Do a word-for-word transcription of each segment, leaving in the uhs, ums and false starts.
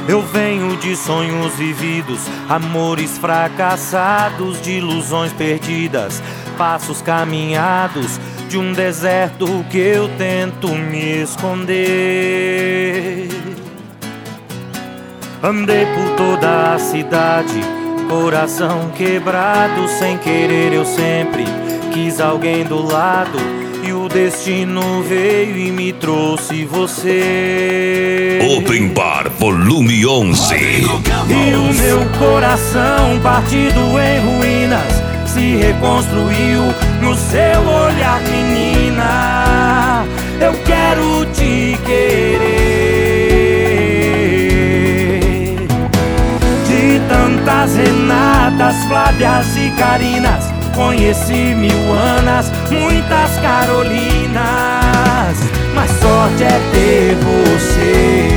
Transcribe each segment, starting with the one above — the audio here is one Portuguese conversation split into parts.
Eu venho de sonhos vividos, amores fracassados, de ilusões perdidas, passos caminhados de um deserto que eu tento me esconder. Andei por toda a cidade, coração quebrado, sem querer eu sempre quis alguém do lado, e o destino veio e me trouxe você. Open Bar Volume onze. E o meu coração partido em ruínas se reconstruiu no seu olhar, menina. Eu quero te querer. De tantas Renatas, Flávias e Carinas, conheci mil Anas, muitas Carolinas, mas sorte é ter você.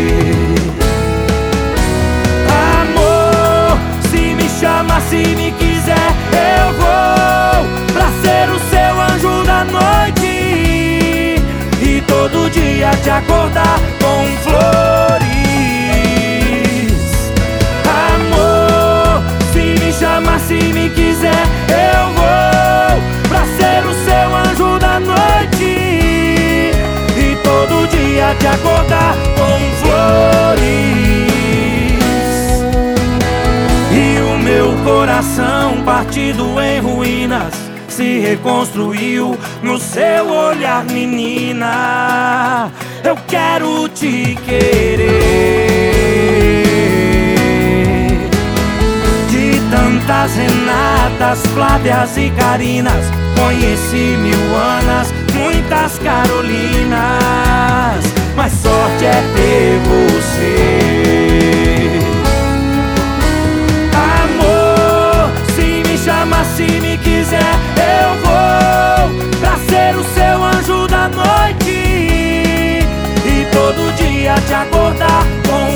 Amor, se me chama, se me quiser, eu vou pra ser o seu anjo da noite e todo dia te acordar com flores. Amor, se me chama, se me quiser, eu vou pra ser o seu anjo da noite e todo dia te acordar com flores. E o meu coração partido em ruínas se reconstruiu no seu olhar, menina. Eu quero te querer. De tantas Renatas, Flávias e Carinas, conheci mil Anas, muitas Carolinas, mas sorte é ter você. Amor, se me chama, se me quiser, eu vou pra ser o seu anjo da noite e todo dia te acordar com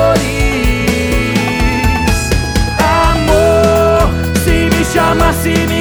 flores. Amor, se me chama, se me